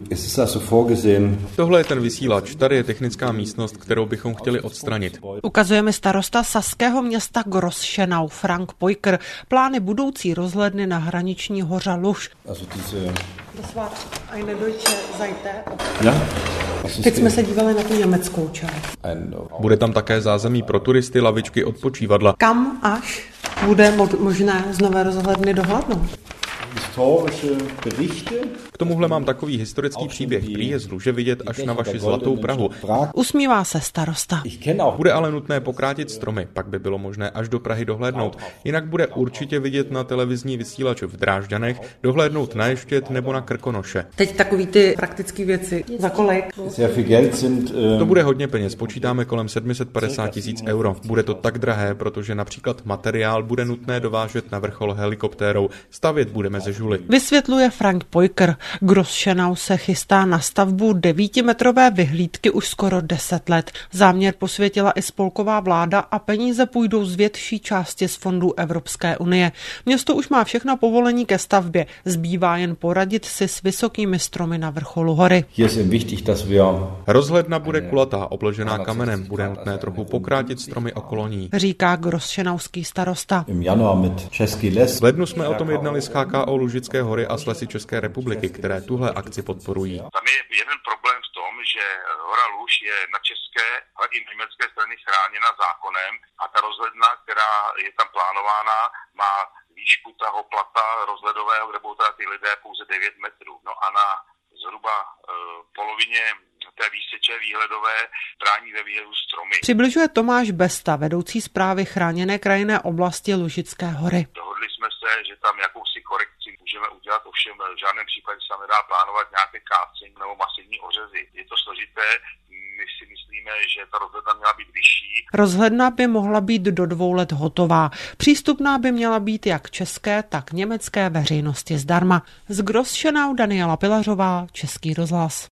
Tohle je ten vysílač, tady je technická místnost, kterou bychom chtěli odstranit. Ukazuje mi starosta saského města Großschenau Frank Peucker plány budoucí rozhledny na hraniční hoře Luž. Teď jsme se dívali na tu německou část. Bude tam také zázemí pro turisty, lavičky, odpočívadla. Kam až bude možné z nové rozhledny dohlédnout? K tomuhle mám takový historický příběh. Prý je z Luže vidět až na vaši zlatou Prahu. Usmívá se starosta. Bude ale nutné pokrátit stromy, pak by bylo možné až do Prahy dohlédnout. Jinak bude určitě vidět na televizní vysílač v Drážďanech, dohlédnout na Ještěd nebo na Krkonoše. Teď takový ty praktické věci. Za kolik? To bude hodně peněz, počítáme kolem 750 000 euro. Bude to tak drahé, protože například materiál bude nutné dovážet na vrchol helikoptérou. Stavět budeme ze žuly. Vysvětluje Frank Peucker. Großschenau se chystá na stavbu 9metrové vyhlídky už skoro 10 let. Záměr posvětila i spolková vláda a peníze půjdou z větší části z fondů Evropské unie. Město už má všechna povolení ke stavbě. Zbývá jen poradit si s vysokými stromy na vrcholu hory. Rozhledna bude kulatá, obložená kamenem. Bude nutné trochu pokrátit stromy okolo ní. Říká großschenauský starosta. V lednu jsme o tom jednali s HKO Lužické hory a s Lesy České republiky, které tuhle akci podporují. Tam je jeden problém v tom, že hora Luž je na české, ale i německé straně chráněna zákonem a ta rozhledna, která je tam plánována, má výšku toho plata rozhledového, kde budou teda ty lidé pouze 9 metrů. No a na zhruba polovině té výseče výhledové brání ve výhledu stromy. Přibližuje Tomáš Besta, vedoucí správy chráněné krajinné oblasti Lužické hory. Dohodli jsme se, že tam jakousi korekci můžeme udělat, ovšem v žádném případě se nedá plánovat nějaké kácení nebo masivní ořezy. Je to složité, my si myslíme, že ta rozhledna měla být vyšší. Rozhledna by mohla být do 2 let hotová. Přístupná by měla být jak české, tak německé veřejnosti zdarma. Z Großschenau Daniela Pilařová, Český rozhlas.